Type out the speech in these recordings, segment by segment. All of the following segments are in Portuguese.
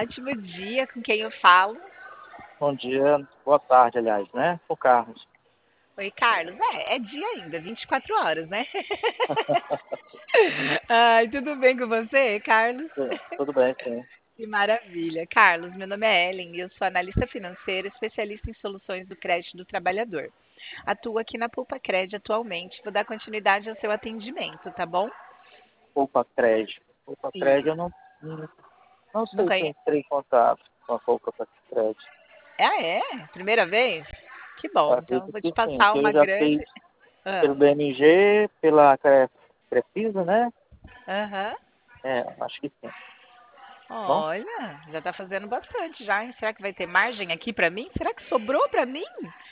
Ótimo dia, com quem eu falo? Bom dia, boa tarde, aliás, né? O Carlos. Oi, Carlos. É dia ainda, 24 horas, né? Ai, tudo bem com você, Carlos? Tudo bem, sim. Que maravilha. Carlos, meu nome é Ellen e eu sou analista financeira, especialista em soluções do crédito do trabalhador. Atuo aqui na Poupa Cred atualmente. Vou dar continuidade ao seu atendimento, tá bom? Poupa Cred. Poupa Cred, eu Isso. não Não sei se eu conhe... entrei em contato com a Poupa Cred. Ah, é? Primeira vez? Que bom. Então, eu Acredito vou te que sim, passar que eu uma já fiz grande. Ah, pelo BMG, pela Crefisa, né? aham. Acho que sim. Bom, Olha, já tá fazendo bastante já, hein? Será que vai ter margem aqui pra mim? Será que sobrou pra mim?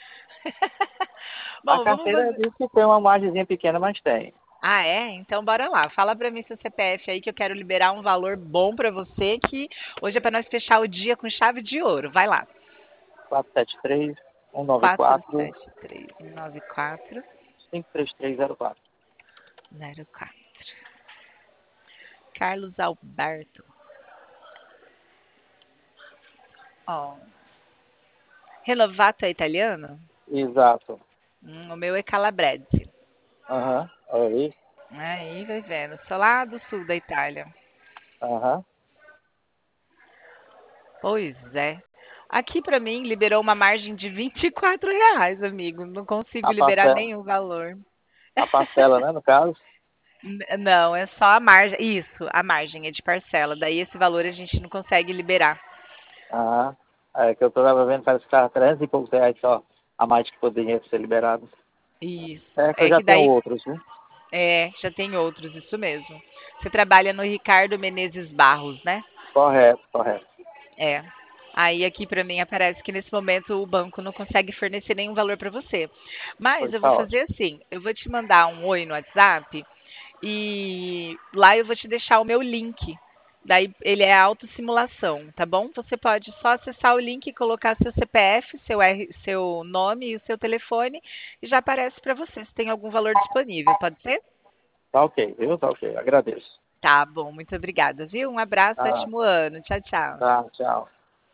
a Bom, vamos carteira fazer. diz que tem uma margenzinha pequena, mas tem. Ah, é? Então bora lá. Fala pra mim seu CPF aí que eu quero liberar um valor bom pra você que hoje é pra nós fechar o dia com chave de ouro. Vai lá. 473 Quatro 194 sete três nove quatro 53304. 04. Carlos Alberto. Ó, Renovato é italiano? Exato. O meu é Calabrese. Aham, aí. Aí vai vendo. Sou lá do sul da Itália. Aham. Pois é. Aqui pra mim liberou uma margem de R$ 24, amigo. Não consigo A liberar parcela, nenhum valor. a parcela, né, no caso? Não, é só a margem. Isso, a margem é de parcela. Daí esse valor a gente não consegue liberar. Ah, é que eu tava vendo, parece que tava 300 e poucos reais só a mais que poderia ser liberado. Isso. É que eu É já que tenho daí outros, viu? já tem outros, isso mesmo. Você trabalha no Ricardo Menezes Barros, né? Correto, correto. É. Aí aqui pra mim aparece que nesse momento o banco não consegue fornecer nenhum valor pra você. Mas Pois eu tá vou fazer ótimo. assim, eu vou te mandar um oi no WhatsApp e lá eu vou te deixar o meu link. Daí ele é autossimulação, tá bom? Você pode só acessar o link e colocar seu CPF, seu nome e o seu telefone e já aparece para você se tem algum valor disponível, pode ser? Tá ok, viu? Tá ok. Agradeço. Tá bom, muito obrigada, viu? Um abraço, Tá, ótimo ano. Tchau, tchau. tá, tchau.